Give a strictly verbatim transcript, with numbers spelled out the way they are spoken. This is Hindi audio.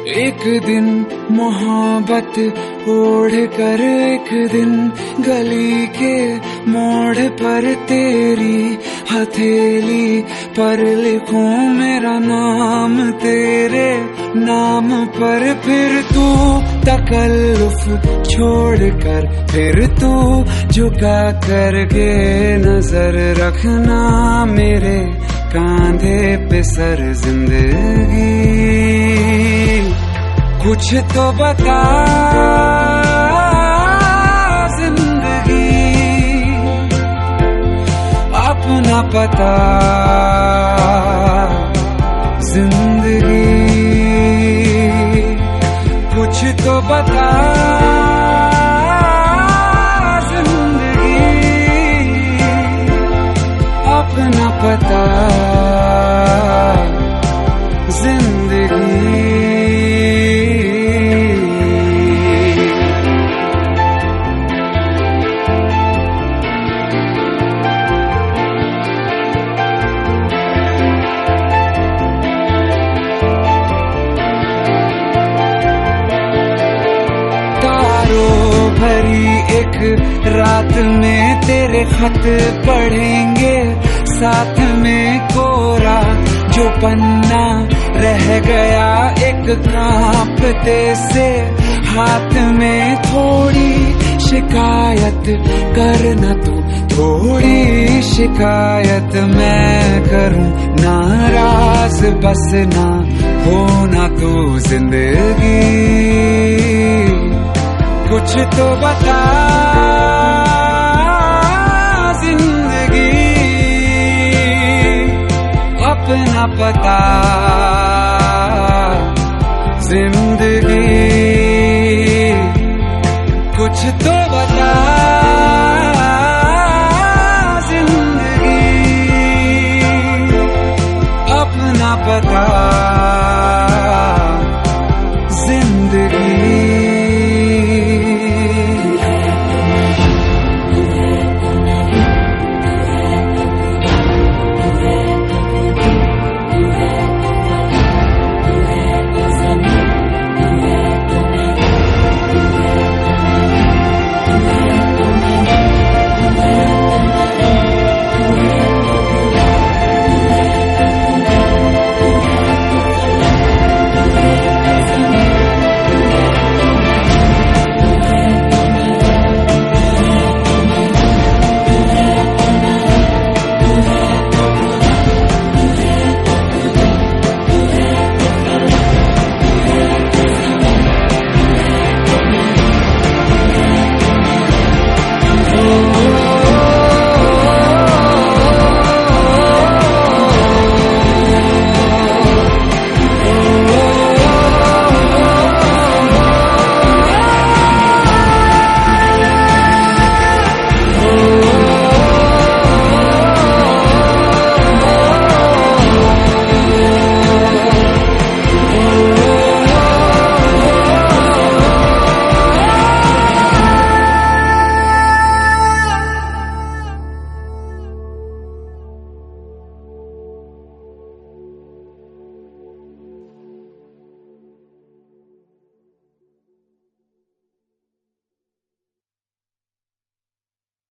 एक दिन मोहब्बत ओढ़ कर एक दिन गली के मोड़ पर तेरी हथेली पर लिखूं मेरा नाम तेरे नाम पर। फिर तू तकल्लुफ छोड़ कर फिर तू झुका करके नजर रखना मेरे कांधे पे सर जिंदगी। कुछ तो बता जिंदगी अपना पता जिंदगी। कुछ तो बता जिंदगी अपना पता जिंदगी। भरी एक रात में तेरे खत पढ़ेंगे साथ में कोरा जो पन्ना रह गया एक कांपते से हाथ में। थोड़ी शिकायत करना तू थोड़ी शिकायत मैं करूं नाराज बस ना होना तू जिंदगी। कुछ तो बता जिंदगी अपना पता जिंदगी। कुछ तो बता जिंदगी अपना पता।